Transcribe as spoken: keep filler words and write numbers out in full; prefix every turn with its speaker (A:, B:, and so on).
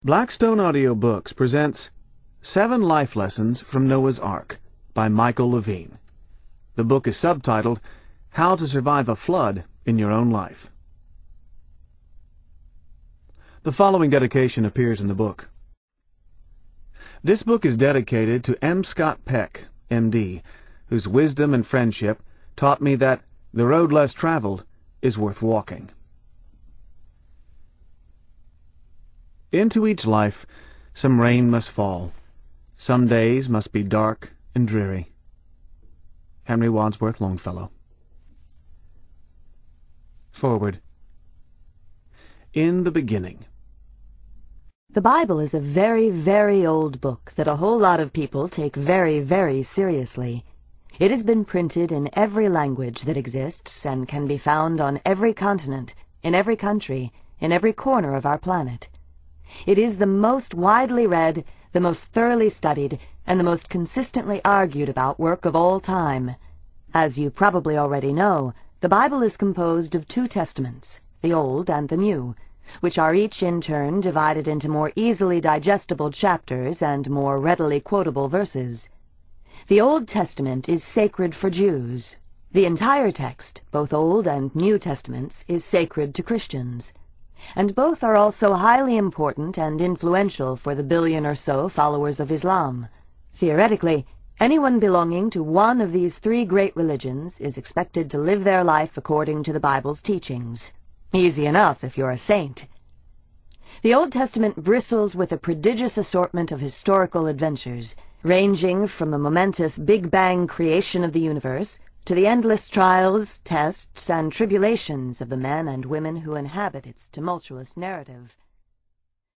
A: Blackstone Audiobooks presents Seven Life Lessons from Noah's Ark by Michael Levine. The book is subtitled, How to Survive a Flood in Your Own Life. The following dedication appears in the book. This book is dedicated to M. Scott Peck, M D, whose wisdom and friendship taught me that the road less traveled is worth walking. Into each life some rain must fall. Some days must be dark and dreary. Henry Wadsworth Longfellow. Forward. In the beginning.
B: The Bible is a very, very old book that a whole lot of people take very, very seriously. It has been printed in every language that exists and can be found on every continent, in every country, in every corner of our planet. It is the most widely read, the most thoroughly studied, and the most consistently argued about work of all time. As you probably already know, the Bible is composed of two testaments, the Old and the New, which are each in turn divided into more easily digestible chapters and more readily quotable verses. The Old Testament is sacred for Jews. The entire text, both Old and New Testaments, is sacred to Christians. And both are also highly important and influential for the billion or so followers of Islam. Theoretically, anyone belonging to one of these three great religions is expected to live their life according to the Bible's teachings. Easy enough if you're a saint. The Old Testament bristles with a prodigious assortment of historical adventures, ranging from the momentous Big Bang creation of the universe to the endless trials, tests, and tribulations of the men and women who inhabit its tumultuous narrative.